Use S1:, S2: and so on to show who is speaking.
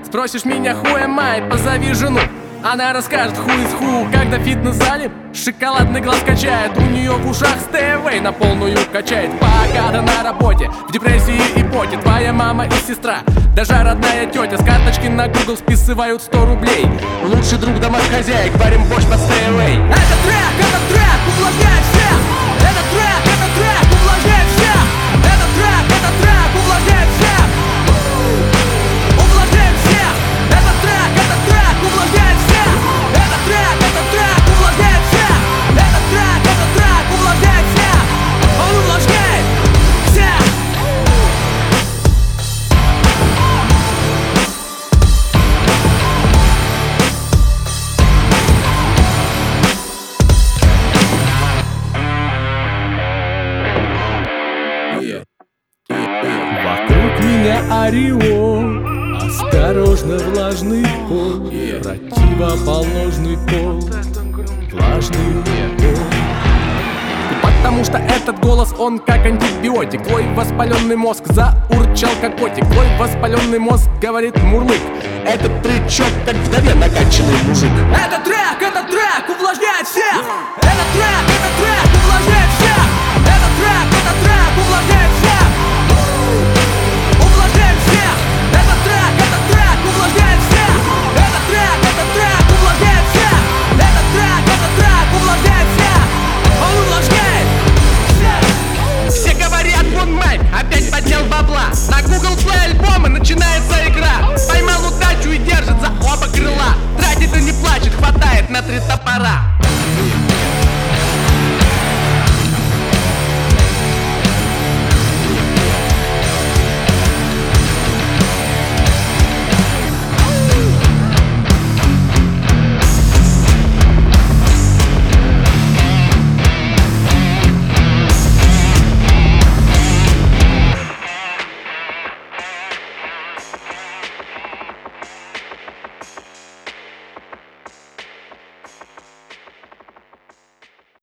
S1: Спросишь меня who am I, позови жену. Она расскажет who is who, когда в фитнес-зале шоколадный глаз качает. У нее в ушах stay away на полную качает. Пока на работе, в депрессии и поте. Твоя мама и сестра, даже родная тетя с карточки на Google списывают 100 рублей. Лучший друг домохозяек, варим борщ под stay away. Этот трек увлажняет всех. Этот трек увлажняет всех. Этот трек увлажняет всех. Увлажняет всех. Этот трек увлажняет всех. Этот трек увлажняет всех. Этот трек увлажняет всех. Он увлажняет всех.
S2: Вокруг меня ореол, осторожно влажный пол, противоположный пол, влажный пол.
S1: Потому что этот голос, он как антибиотик. Твой воспаленный мозг заурчал как котик. Твой воспаленный мозг говорит мурлык. Этот тречок как вдове накачанный мужик. Этот трек